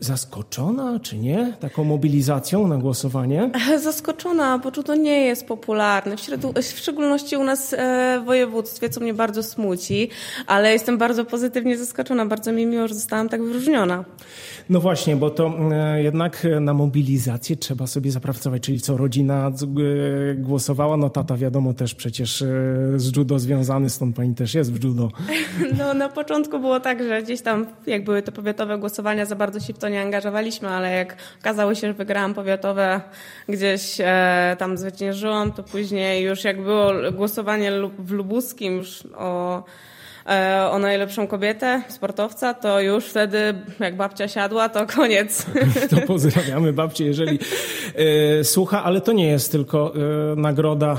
Zaskoczona, czy nie? Taką mobilizacją na głosowanie? Zaskoczona, bo judo nie jest popularne, w szczególności u nas w województwie, co mnie bardzo smuci, ale jestem bardzo pozytywnie zaskoczona, bardzo mi miło, że zostałam tak wyróżniona. No właśnie, bo to jednak na mobilizację trzeba sobie zapracować, czyli co, rodzina głosowała, no tata wiadomo też przecież z judo związany, stąd pani też jest w judo. No na początku było tak, że gdzieś tam jak były te powiatowe głosowania, za bardzo się w to nie angażowaliśmy, ale jak okazało się, że wygrałam powiatowe, gdzieś tam zwyciężyłam, to później już jak było głosowanie w lubuskim już o najlepszą kobietę, sportowca, to już wtedy jak babcia siadła, to koniec. To pozdrawiamy babcię, jeżeli słucha, ale to nie jest tylko nagroda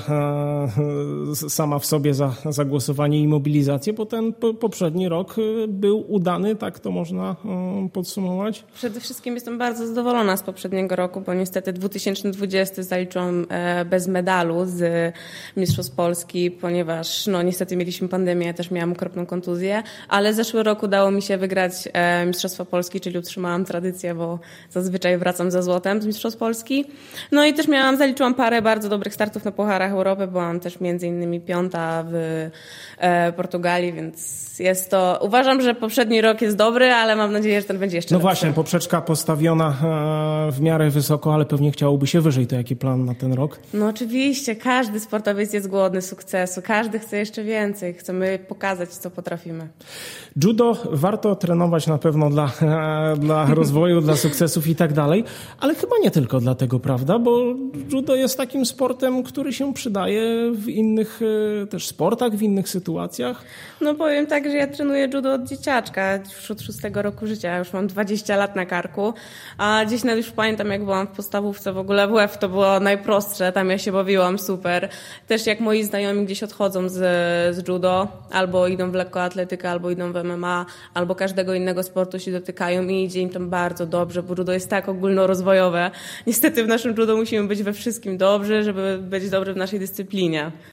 sama w sobie za głosowanie i mobilizację, bo ten poprzedni rok był udany, tak to można podsumować? Przede wszystkim jestem bardzo zadowolona z poprzedniego roku, bo niestety 2020 zaliczyłam bez medalu z Mistrzostw Polski, ponieważ no niestety mieliśmy pandemię, ja też miałam okropną kontuzję, ale zeszły rok udało mi się wygrać Mistrzostwa Polski, czyli utrzymałam tradycję, bo zazwyczaj wracam ze złotem z Mistrzostw Polski. No i też zaliczyłam parę bardzo dobrych startów na Pucharach Europy, byłam też między innymi 5. w Portugalii, więc uważam, że poprzedni rok jest dobry, ale mam nadzieję, że ten będzie jeszcze lepszy. No właśnie, poprzeczka postawiona w miarę wysoko, ale pewnie chciałoby się wyżej. To jaki plan na ten rok? No oczywiście, każdy sportowiec jest głodny sukcesu, każdy chce jeszcze więcej, chcemy pokazać, co potrafimy. Judo warto trenować na pewno dla rozwoju, dla sukcesów i tak dalej, ale chyba nie tylko dlatego, prawda? Bo judo jest takim sportem, który się przydaje w innych też sportach, w innych sytuacjach. No powiem tak, że ja trenuję judo od dzieciaczka, już od 6 roku życia, już mam 20 lat na karku, a gdzieś nawet już pamiętam, jak byłam w podstawówce, w ogóle WF to było najprostsze, tam ja się bawiłam super. Też jak moi znajomi gdzieś odchodzą z judo, albo idą w lekkoatletykę, albo idą w MMA, albo każdego innego sportu się dotykają i idzie im tam bardzo dobrze, bo judo jest tak ogólnorozwojowe. Niestety w naszym judo musimy być we wszystkim dobrzy, żeby być dobry w naszej dyscyplinie.